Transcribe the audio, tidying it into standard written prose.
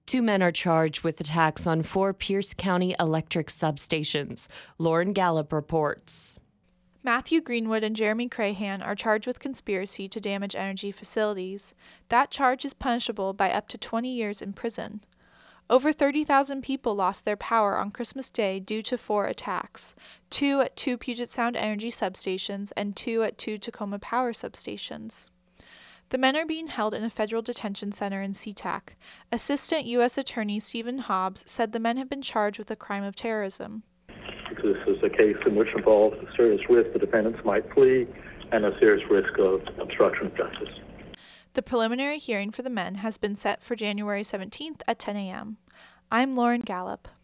2 men are charged with attacks on 4 Pierce County electric substations. Lauren Gallup reports. Matthew Greenwood and Jeremy Crahan are charged with conspiracy to damage energy facilities. That charge is punishable by up to 20 years in prison. Over 30,000 people lost their power on Christmas Day due to 4 attacks, 2 at 2 Puget Sound Energy substations and 2 at 2 Tacoma Power substations. The men are being held in a federal detention center in SeaTac. Assistant U.S. Attorney Stephen Hobbs said the men have been charged with a crime of terrorism. This is a case in which involves a serious risk the defendants might flee and a serious risk of obstruction of justice. The preliminary hearing for the men has been set for January 17th at 10 a.m. I'm Lauren Gallup.